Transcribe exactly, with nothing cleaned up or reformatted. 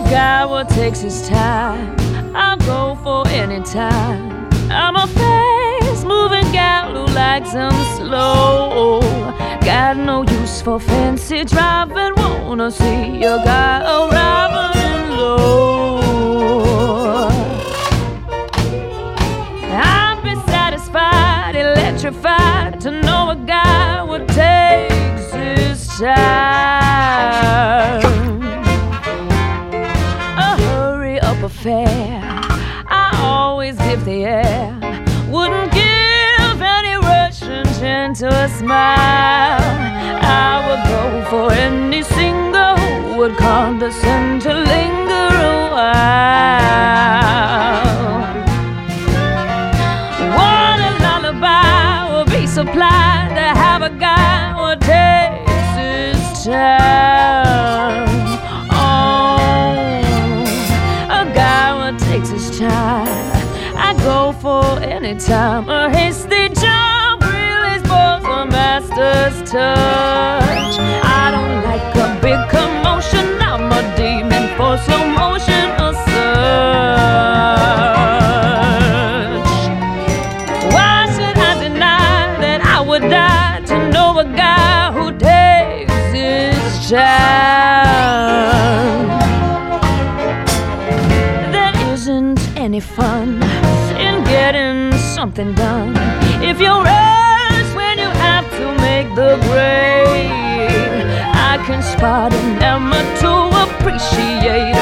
guy what takes his time, I'll go for any time. I'm a fast-moving gal who likes them slow. Got no use for fancy driving, wanna see a guy arriving low. I'd be satisfied, electrified to know a guy what takes his time. A hurry-up affair, I always give the air. Wouldn't give any Russian gentle a smile. I would go for any single who would condescend to linger a while. What a lullaby will be supplied to have a guy who takes his time. Oh, a guy who takes his time. I go for any time. A hasty job really spoils a master's touch. I don't like a big commotion. I'm a demon for slow motion or such. Why should I deny that I would die to know a guy who takes his time? There isn't any fun in getting something done if you rush when you have to make the grade. I can spot an amateur to appreciate